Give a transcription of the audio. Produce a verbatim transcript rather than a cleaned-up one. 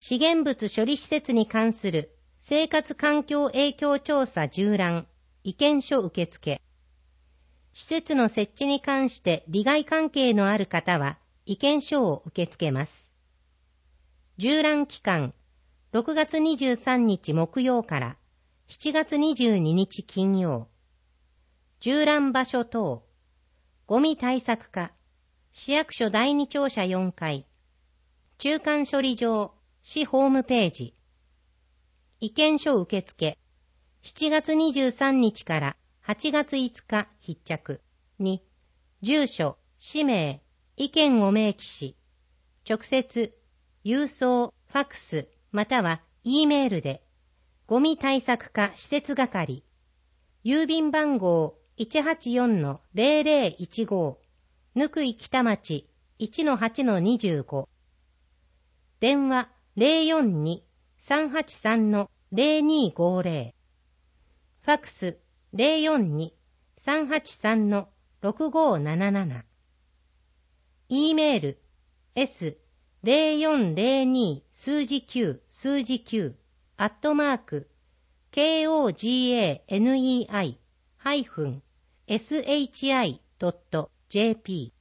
資源物処理施設に関する生活環境影響調査縦覧、意見書受付。施設の設置に関して利害関係のある方は意見書を受け付けます。縦覧期間、ろくがつにじゅうさんにち木曜からしちがつにじゅうににち金曜。縦覧場所等、ゴミ対策課、市役所だいに庁舎よんかい、中間処理場、市ホームページ。意見書受付、しちがつにじゅうさんにちからはちがついつか必着に、住所、氏名、意見を明記し、直接、郵送、ファクス、または E メールで、ゴミ対策課施設係、郵便番号 いちはちよんのゼロゼロいちご、ぬくい北町 いちのはちのにじゅうご、電話 ゼロよんに さんはちさんのゼロにごゼロ、ファクス ゼロよんに さんはちさんのろくごなななな、E メール エスゼロよんゼロに 数字きゅう数字きゅうアットマーク ケーオージーエーエヌイーアイ ハイフン エスエイチアイ ドット ジェーピー